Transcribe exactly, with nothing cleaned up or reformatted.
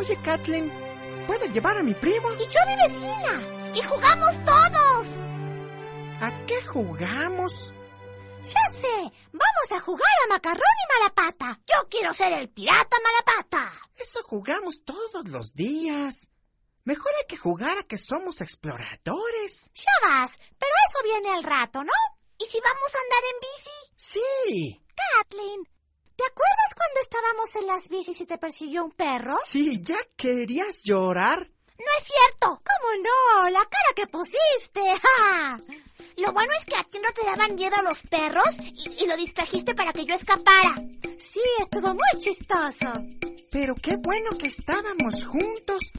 Oye, Kathleen, ¿puedo llevar a mi primo? Y yo a mi vecina. Y jugamos todos. ¿A qué jugamos? Ya sé, vamos a jugar a Macarrón y Malapata. Yo quiero ser el pirata Malapata. Eso jugamos todos los días. Mejor hay que jugar a que somos exploradores. Ya vas, pero eso viene al rato, ¿no? ¿Y si vamos a andar en bici? Sí. Kathleen, ¿te acuerdas cuando estábamos en las bicis y te persiguió un perro? Sí, ¿ya querías llorar? ¡No es cierto! ¿Cómo no? La cara que pusiste. ¡Ja! Lo bueno es que a ti no te daban miedo los perros y, y lo distrajiste para que yo escapara. Sí, estuvo muy chistoso. Pero qué bueno que estábamos juntos.